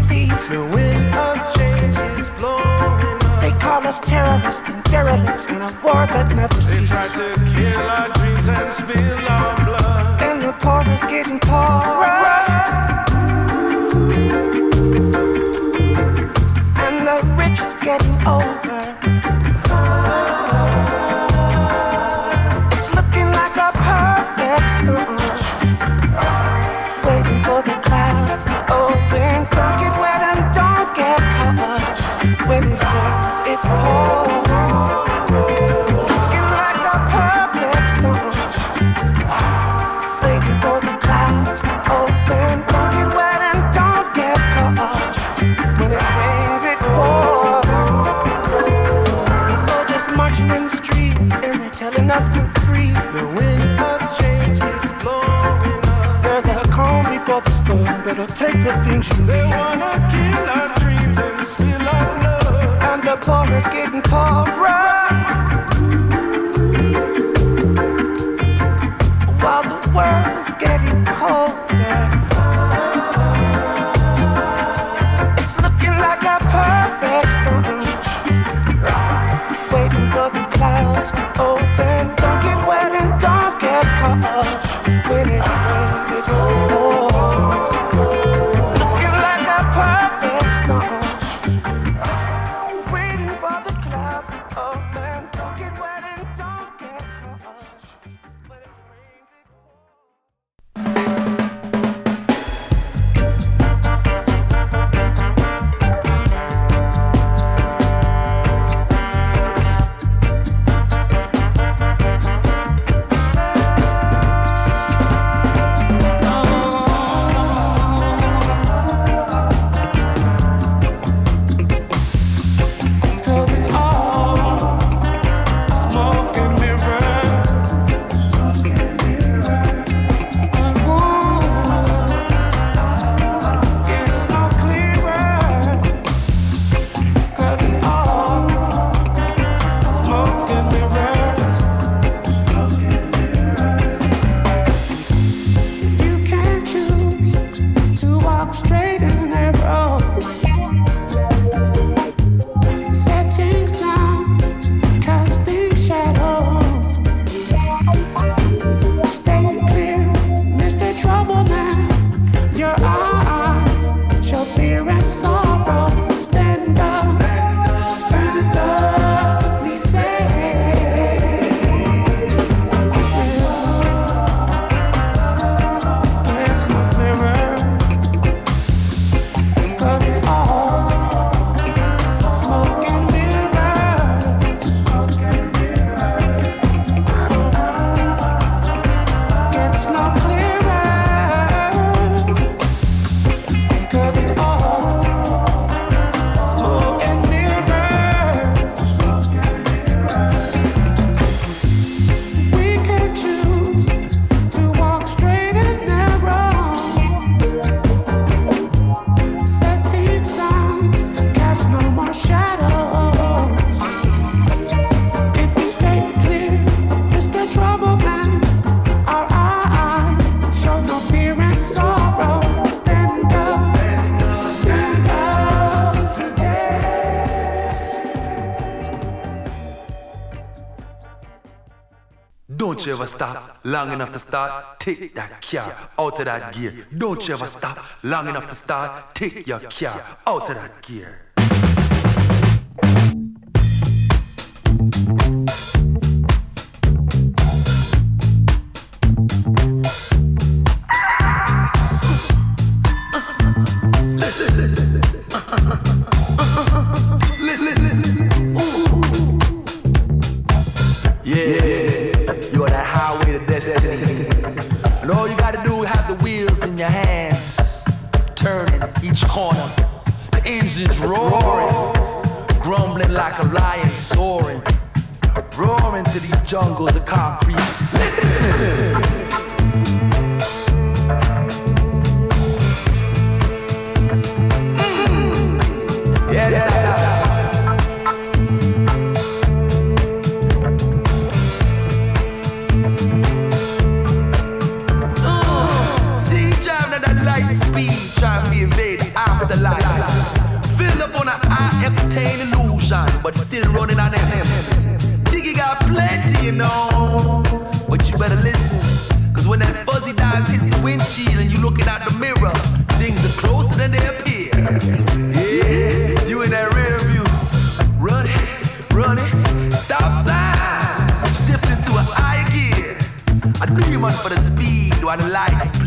streets. The wind of change is blowing up. They call us terrorists and derelicts in a war that never They ceases. try to kill our dreams and spill our blood. And the poor is getting poorer. And the rich is getting older. It's looking like a perfect storm. Waiting for the clouds to open. Don't get wet and don't get caught. When it rains, it pours. Looking like a perfect storm. Waiting for the clouds to open. Don't get wet and don't get caught. When it rains, it pours. Soldiers marching in the streets and they're telling us we're free. The wind of change is blowing up. There's a calm before the storm that'll take the things you They need. wanna kill our dreams and spill our blood. And the poor is getting poorer. While the world's getting colder. It's looking like a perfect storm. Waiting for the clouds to open. Don't get wet and don't get caught. When it rains, it pours. Looking like a perfect storm. Waiting for the clouds to open. Don't get wet and don't get caught. When it rains, it Don't you ever stop long enough to start. Take that car out of that gear. Don't you ever stop long enough to start. Take your car out of that gear. And all you gotta do is have the wheels in your hands, turning each corner. The engine's roaring, grumbling like a lion soaring, roaring through these jungles of concrete. Yes, the light. Filled up on a high octane illusion, but still running on them. Jiggy got plenty, you know, but you better listen. Cause when that fuzzy dice hits the windshield and you looking out the mirror, things are closer than they appear. Yeah, you in that rear view. Run it, stop sign. Shifting to a higher gear. I knew you must for the speed while the lights